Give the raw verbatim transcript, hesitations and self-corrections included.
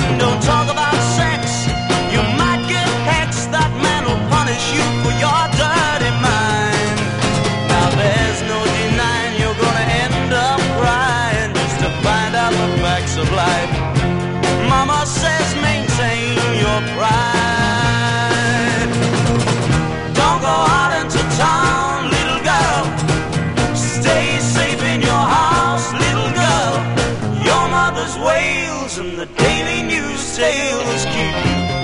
Don't talk about sex, you might get hexed. That man will punish you for your dirty mind. Now there's no denying you're gonna end up crying just to find out the facts of life. Mama says maintain your pride. Don't go out into town, little girl. Stay safe in your house, little girl. Your mother's wails and the daily news tales keep you